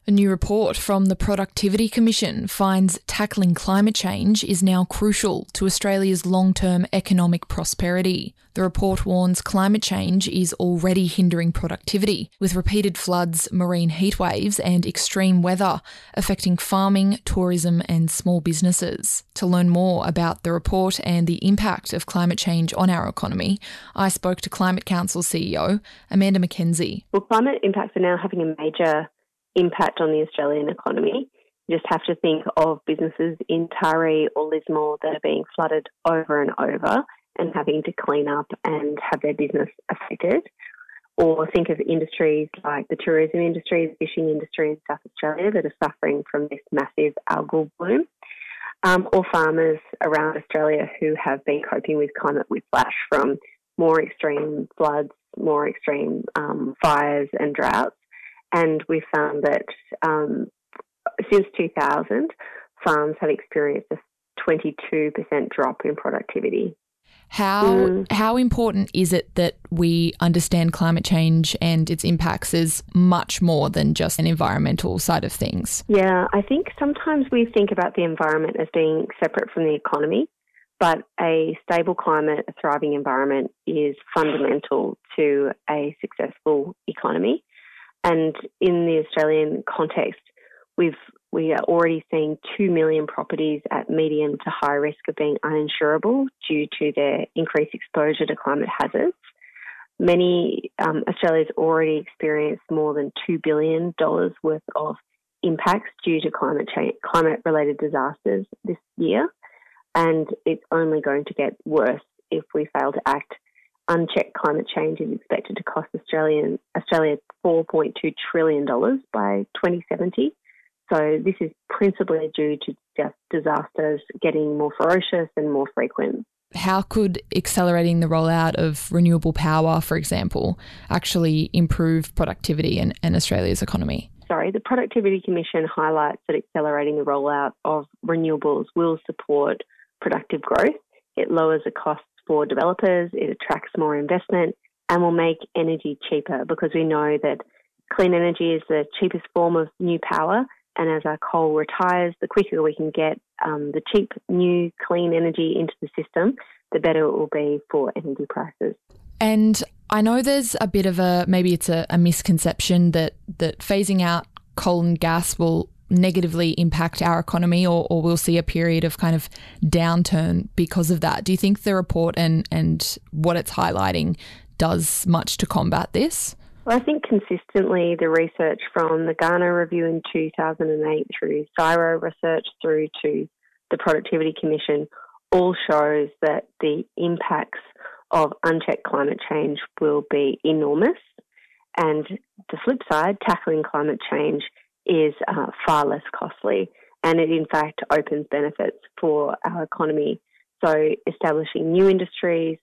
A new report from the Productivity Commission finds tackling climate change is now crucial to Australia's long-term economic prosperity. The report warns climate change is already hindering productivity, with repeated floods, marine heatwaves and extreme weather affecting farming, tourism and small businesses. To learn more about the report and the impact of climate change on our economy, I spoke to Climate Council CEO Amanda Mackenzie. Well, climate impacts are now having a major impact on the Australian economy. You just have to think of businesses in Taree or Lismore that are being flooded over and over and having to clean up and have their business affected. Or think of industries like the tourism industry, the fishing industry in South Australia that are suffering from this massive algal bloom. Or farmers around Australia who have been coping with climate whiplash from more extreme floods, more extreme fires and droughts. And we found that since 2000, farms have experienced a 22% drop in productivity. How important is it that we understand climate change and its impacts as much more than just an environmental side of things? Yeah, I think sometimes we think about the environment as being separate from the economy, but a stable climate, a thriving environment is fundamental to a successful economy. And in the Australian context, we are already seeing 2 million properties at medium to high risk of being uninsurable due to their increased exposure to climate hazards. Australia's already experienced more than $2 billion worth of impacts due to climate-related disasters this year, and it's only going to get worse if we fail to act. Unchecked climate change is expected to cost Australia $4.2 trillion by 2070. So this is principally due to just disasters getting more ferocious and more frequent. How could accelerating the rollout of renewable power, for example, actually improve productivity in Australia's economy? The Productivity Commission highlights that accelerating the rollout of renewables will support productive growth. It lowers the costs for developers, it attracts more investment and will make energy cheaper because we know that clean energy is the cheapest form of new power, and as our coal retires, the quicker we can get the cheap, new, clean energy into the system, the better it will be for energy prices. And I know there's a bit of maybe it's a misconception that phasing out coal and gas will negatively impact our economy or we'll see a period of kind of downturn because of that. Do you think the report and what it's highlighting does much to combat this? Well, I think consistently the research from the Garner Review in 2008 through CSIRO research through to the Productivity Commission all shows that the impacts of unchecked climate change will be enormous. And the flip side, tackling climate change is far less costly, and it in fact opens benefits for our economy. So establishing new industries,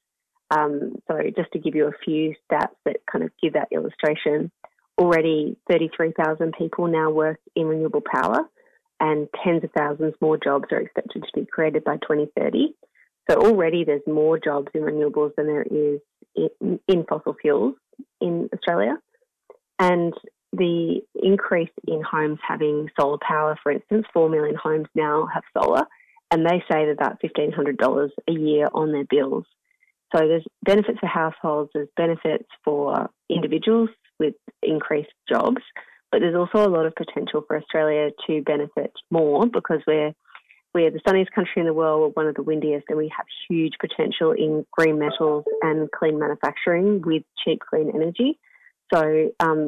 just to give you a few stats that kind of give that illustration, already 33,000 people now work in renewable power and tens of thousands more jobs are expected to be created by 2030. So already there's more jobs in renewables than there is in fossil fuels in Australia. And the increase in homes having solar power, for instance, 4 million homes now have solar, and they save about $1,500 a year on their bills. So there's benefits for households, there's benefits for individuals with increased jobs, but there's also a lot of potential for Australia to benefit more because we're the sunniest country in the world, we're one of the windiest, and we have huge potential in green metals and clean manufacturing with cheap, clean energy. So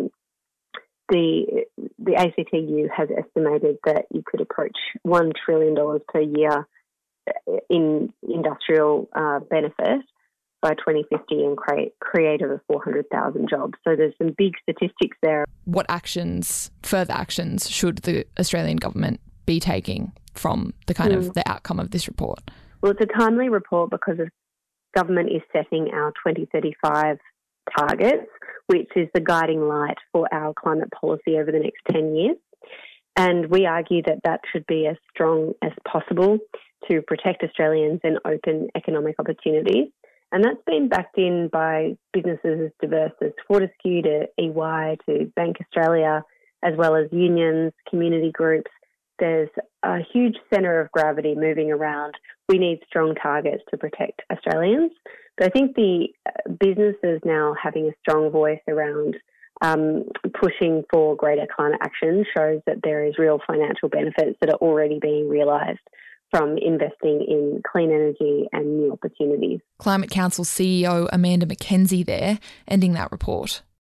the ACTU has estimated that you could approach $1 trillion per year in industrial benefit by 2050 and create over 400,000 jobs. So there's some big statistics there. What further actions should the Australian government be taking from the kind of the outcome of this report? Well, it's a timely report because the government is setting our 2035 targets, which is the guiding light for our climate policy over the next 10 years. And we argue that that should be as strong as possible to protect Australians and open economic opportunities. And that's been backed in by businesses as diverse as Fortescue to EY to Bank Australia, as well as unions, community groups. There's a huge centre of gravity moving around. We need strong targets to protect Australians. But I think the businesses now having a strong voice around pushing for greater climate action shows that there is real financial benefits that are already being realised from investing in clean energy and new opportunities. Climate Council CEO Amanda Mackenzie there, ending that report.